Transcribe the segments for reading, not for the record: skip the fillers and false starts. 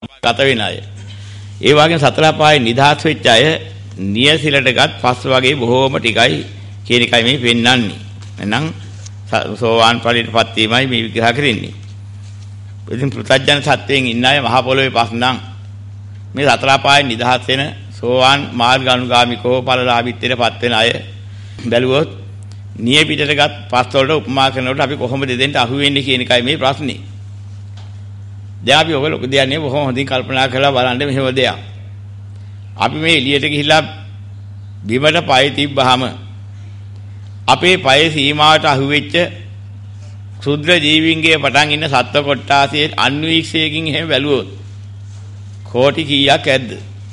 ගත වෙන අය. ඒ වගේම සතර පායේ නිදහස් වෙච්ච අය නියසිලටගත් පස් වගේ බොහෝම ටිකයි කියන එකයි මේ පෙන්වන්නේ. එහෙනම් සෝවාන් ඵලයටපත් වීමයි මේ විග්‍රහ කරන්නේ. ඉතින් පෘථග්ජන සත්වයෙන් ඉන්න අය මහ පොළොවේ පස් නම් මේ සතර පායේ නිදහස් වෙන සෝවාන් මාර්ග අනුගාමිකව ඵලලාභීත්වයටපත් වෙන අය බැලුවොත් නිය පිටටගත් පස් වලට උපමා කරනකොට අපි කොහොමද දෙදෙන්ට අහු වෙන්නේ කියන එකයි මේ ප්‍රශ්නේ. දැන් අපි ඔය ලොකු දෙයක් නේ බොහොම හොඳින් කල්පනා කරලා බලන්න මෙහෙම දෙයක්. අපි මේ එළියට ගිහිල්ලා බිමට පය තිබ්බහම අපේ පය සීමාවට අහු වෙච්ච ක්ෂුද්‍ර ජීවීන්ගේ පටන් ඉන්න සත්ව කොට්ටාසයේ අන්වීක්ෂයකින් එහෙම බැලුවොත් කෝටි කීයක් ඇද්ද?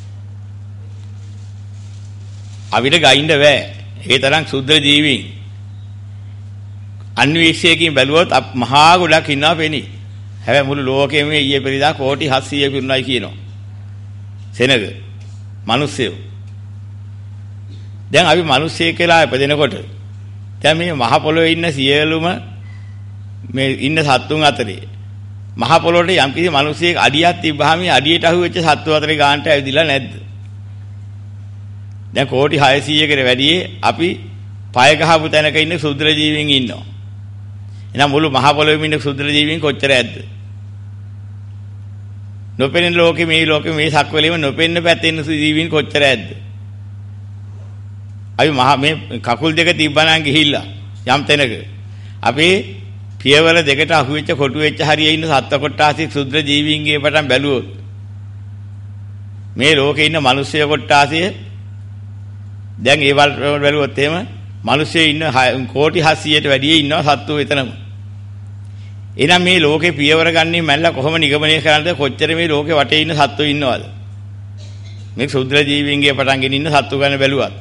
අපිට ගයින්න බෑ. ඒ තරම් ක්ෂුද්‍ර ජීවීන් අන්වීක්ෂයකින් බැලුවොත් මහා ගොඩක් ඉන්නවා පෙනී. හැබැයි මුළු ලෝකෙම ඊයේ පෙරේදා කෝටි 700 පිරුණයි කියනවා. සෙනග මිනිස්සු. දැන් අපි මිනිස්සෙක් කියලා ඉපදෙනකොට දැන් මේ මහ පොළොවේ ඉන්න සියලුම මේ ඉන්න සත්තුන් අතරේ මහ පොළොවට යම්කිසි මිනිස්සෙක් අඩියක් තිබ්බහම මේ අඩියට අහුවෙච්ච සත්තු අතරේ ගානට ඇවිදලා නැද්ද? දැන් කෝටි 600කට වැඩියේ අපි පය ගහපු තැනක ඉන්න ක්ෂුද්‍ර ජීවීන් ඉන්නවා. එහෙනම් මුළු මහ පොළොවේම ඉන්න ක්ෂුද්‍ර ජීවීන් කොච්චර ඇද්ද? නොපෙනෙන ලෝකෙ මේ සක්වලෙම නොපෙනෙන පැත්තේ ඉන්න ජීවීන් කොච්චර ඇද්ද? අපි මේ කකුල් දෙක තිබ්බනම් ගිහිල්ලා යම් තැනක අපේ පියවර දෙකට අහුවෙච්ච කොටු වෙච්ච හරියේ ඉන්න සත්ත්ව කොට්ටාසී ක්ෂුද්‍ර ජීවීන්ගේ පටන් බැලුවොත් මේ ලෝකේ ඉන්න මිනිස්සු කොට්ටාසිය දැන් ඒ වල බැලුවොත් එහෙම මිනිස්සු ඉන්න කෝටි 700ට වැඩිය ඉන්නවා සත්තු එතනම. එහෙනම් මේ ලෝකේ පියවර ගන්නේ මැල්ලා කොහොම නිගමනය කරන්නද? කොච්චර මේ ලෝකේ වටේ ඉන්න සත්තු ඉන්නවද? මේ ක්ෂුද්‍ර ජීවීන්ගේ පටන්ගෙන ඉන්න සත්තු ගැන බැලුවත්.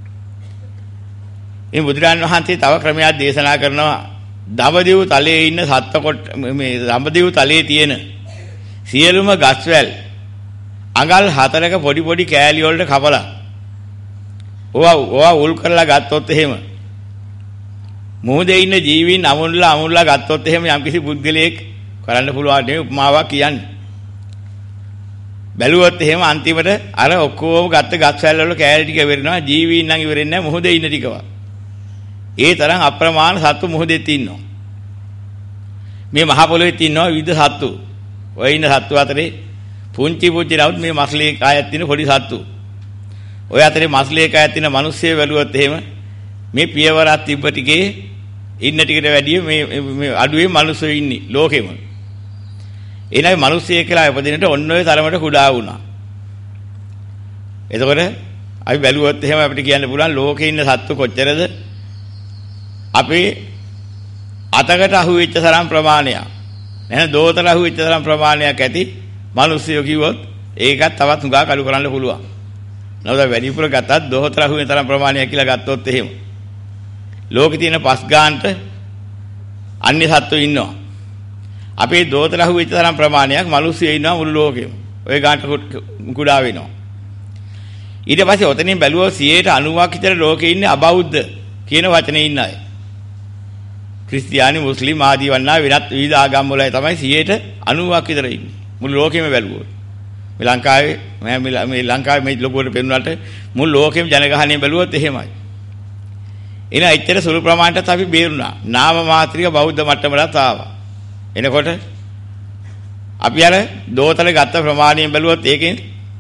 මේ බුදුරන් වහන්සේ තව ක්‍රමයක් දේශනා කරනවා. දඹදිව තලයේ ඉන්න මේ දඹදිව තලයේ තියෙන සියලුම ගස්වැල් අඟල් 4ක පොඩි පොඩි කෑලි වලට කපලා ඕවා උල් කරලා ගත්තොත් එහෙම මොහොතේ ඉන්න ජීවීන් අමුල්ලා ගත්තොත් එහෙම යම්කිසි පුද්ගලයෙක් කරන්න පුළුවන් නෙවෙයි උපමාවක් කියන්නේ. බැලුවොත් එහෙම අන්තිමට අර ඔක්කොම ගත්ත ගස්වැල් වල කෑලි ටික ඉවරනවා. ජීවීන් නම් ඉවරෙන්නේ නැහැ මොහොතේ ඉන්න ටිකවත්. ඒ තරම් අප්‍රමාණ සත්තු මොහොතෙත් ඉන්නවා. මේ මහ පොළොවේත් ඉන්නවා විවිධ සත්තු. ඔය ඉන්න සත්තු අතරේ පුංචි නමුත් මේ මස්ලේ කායක් තියෙන පොඩි සත්තු. ඔය අතරේ මස්ලේ කායක් තියෙන මිනිස්සු වැළුවොත් එහෙම මේ පියවරක් තිබ්බ ටිකේ ඉන්න ටිකට වැඩිය මේ අඩුවේ මිනිස්සු ඉන්නේ ලෝකෙම. එනයි මිනිස්සු කියලා උපදිනට ඔන්න ඔය තරමට කුඩා වුණා. එතකොට අපි බැලුවොත් එහෙම අපිට කියන්න පුළුවන් ලෝකේ ඉන්න සත්තු කොච්චරද? අපේ අතකට අහුවෙච්ච තරම් ප්‍රමාණයක්. එහෙනම් දෝතර අහුවෙච්ච තරම් ප්‍රමාණයක් ඇති මිනිස්සු කිව්වොත් ඒකත් තවත් හුඟා කළු කරන්න පුළුවන්. නමුත් වැඩිපුර ගත්තත් දෝතර අහුවෙන තරම් ප්‍රමාණයක් කියලා ගත්තොත් එහෙම ලෝකේ තියෙන පස් ගානට අන්‍ය සත්තු ඉන්නවා. අපේ දෝතර අහුවෙච්ච තරම් ප්‍රමාණයක් මිනිස්සු ඉන්නවා මුළු ලෝකෙම. ඔය ගානට කුඩා වෙනවා. ඊට පස්සේ ඔතනින් බැලුවොත් 90ක් විතර ලෝකේ ඉන්නේ අබෞද්ධ කියන වචනේ ඉන්න අය. ක්‍රිස්තියානි මුස්ලිම් ආදී වන්නා වෙනත් විවිධ ආගම් වල තමයි 90ක් විතර ඉන්නේ. මුළු ලෝකෙම බැලුවොත්. මේ ලංකාවේ මේ ලොකුවට පෙන්වන්නට මුළු ලෝකෙම ජනගහනය බැලුවොත් එහෙමයි. එන ඇත්තට සුළු ප්‍රමාණයට අපි බේරුණා. නාම මාත්‍රික බෞද්ධ මට්ටමකට ආවා. එනකොට අපි අර දෝතල ගත්ත ප්‍රමාණයෙන් බැලුවොත් ඒකෙන්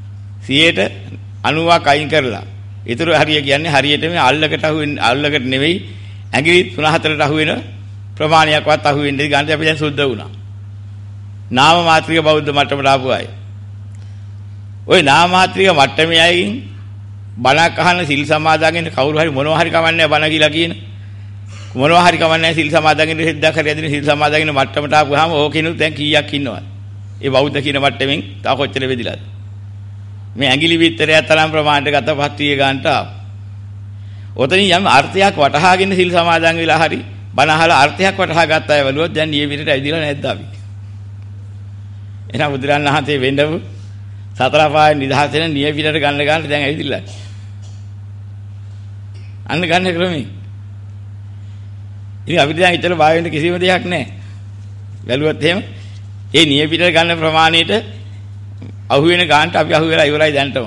90ක් අයින් කරලා ඊටු හරිය කියන්නේ හරියට මේ අල්ලකට නෙවෙයි ඇඟිලි 3-4ට අහු වෙන ප්‍රමාණයක්වත් අහු වෙන්නේ ගන්න අපි දැන් සුද්ධ වුණා. නාම මාත්‍රික බෞද්ධ මට්ටමට ආපු අය. ওই නාම මාත්‍රික මට්ටමේ අයකින් බණක් අහන සිල් සමාදාගෙන කවුරු හරි මොනවා හරි කවන්නේ බණ කියලා කියන මොනවා හරි කවන්නේ සිල් සමාදාගෙන හිද්දක් හරි ඇදින සිල් සමාදාගෙන මට්ටමට ආපුවාම ඕකිනුත් දැන් කීයක් ඉන්නවද? ඒ බෞද්ධ කියන මට්ටමින් තා කොච්චර වෙදිලාද? මේ ඇඟිලි විතරය තරම් ප්‍රමාණයට ගත පත්විය ගන්නට ආව. ඔතනින් යම් අර්ථයක් වටහාගෙන සිල් සමාදන් වෙලා හරි බණ අහලා අර්ථයක් වටහා ගත්ත අය වලුවොත් දැන් නියමිතට ඇවිදලා නැද්ද අපි? එහෙනම් බුදුරන් වහන්සේ වෙන්නව සතර පායෙන් නිදහස් වෙන නියමිතට ගන්න දැන් ඇවිදලා. අන්න ගන්න ක්‍රමී. ඉතින් අපිට දැන් ඉතල බය වෙන්න කිසිම දෙයක් නැහැ. බැලුවොත් එහෙම ඒ නියමිතට ගන්න ප්‍රමාණයට අහුවෙන ගානට අපි අහුවෙලා ඉවරයි දැන්ටම.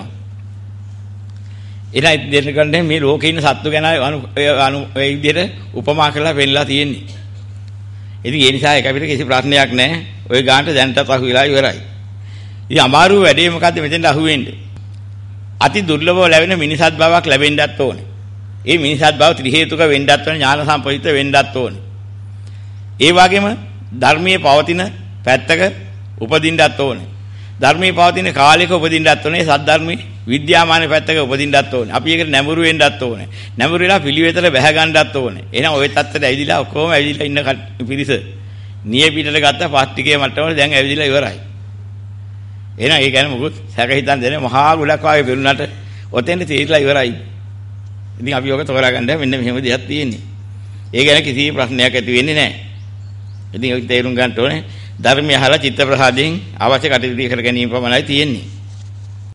එනයි දෙන්න කන්නේ මේ ලෝකේ ඉන්න සත්තු ගැන ඒ විදිහට උපමා කරලා පෙන්නලා තියෙන්නේ. ඉතින් ඒ නිසා ඒක අපිට කිසි ප්‍රශ්නයක් නැහැ. ওই ගානට දැන්ටත් අහුවෙලා ඉවරයි. ඉතින් අමාරු වැඩේ මොකද්ද මෙතෙන්ට අහුවෙන්නේ? අති දුර්ලභව ලැබෙන මිනිසත් බවක් ලැබෙන්නත් ඕනේ. ඒ මිනිසත් බව ත්‍රි හේතුක වෙන්නත් ඕනේ, ඥාන සම්ප්‍රයුක්ත වෙන්නත් ඕනේ. ඒ වගේම ධර්මයේ පවතින පැත්තක උපදින්නත් ඕනේ. ධර්මයේ පවතින කාලයක උපදින්නත් ඕනේ. සද්ධර්මයේ විද්‍යාමාන පැත්තක උපදින්නත් ඕනේ. අපි ඒකට නැඹුරු වෙන්නත් ඕනේ. නැඹුරු වෙලා පිළිවෙතට බැහැ ගන්නත් ඕනේ. එහෙනම් ওই තත්ත්වයට ඇවිදලා ඔක්කොම ඇවිදලා ඉන්න පිරිස නිය පිටට ගත්ත පාස්ටිකේ මට්ටමවල දැන් ඇවිදලා ඉවරයි. එහෙනම් ඒ කියන්නේ මොකද සැක හිතන් දෙන්නේ මහා ගුලක් වගේ පෙරුණාට ඔතෙන්ද තීරලා ඉවරයි. ඉතින් අපි ඔක තෝරා ගන්න මෙන්න මෙහෙම දෙයක් තියෙන්නේ. ඒ ගැන කිසි ප්‍රශ්නයක් ඇති වෙන්නේ නැහැ. ඉතින් ඒක තේරුම් ගන්න ඕනේ. ධර්මය අහලා චිත්ත ප්‍රසාදයෙන් අවශ්‍ය කටයුතු කර ගැනීම පමණයි තියෙන්නේ.